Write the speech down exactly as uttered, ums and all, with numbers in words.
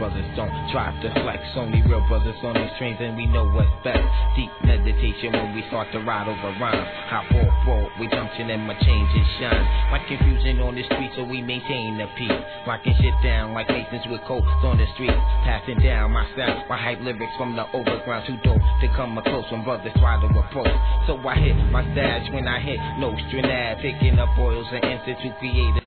brothers don't try to flex. Only real brothers on these trains, and we know what's best. Deep meditation when we start to ride over rhymes. Hop off road, we junction and my changes shine. Like confusion on the street, so we maintain the peace. Locking shit down like Masons with coats on the street. Passing down my sound, my hype lyrics from the overground. Too dope to come a close when brothers try to approach. So I hit my stash when I hit Nostra Nav, picking up oils and incense to create